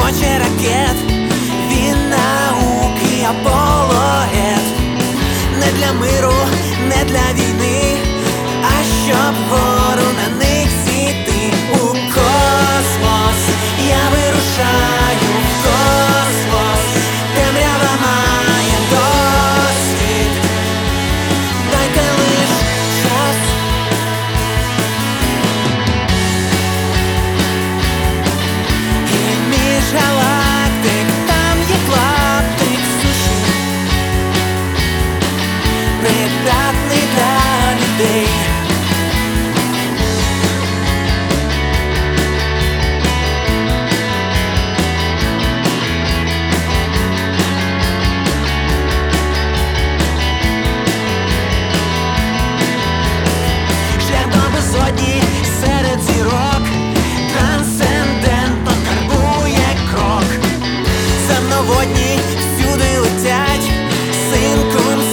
хоче ракет, він науки апологет. Не для миру, не для війни, а щоб вгору на них зійти. У космос я вирушаю, в космос. Темрява має досвід, дайте лиш час. І між галактик там є клаптик суші, придатний для людей. Шлях до безодні серед зірок трансцендентно карбує крок. Земноводні всюди летять, синком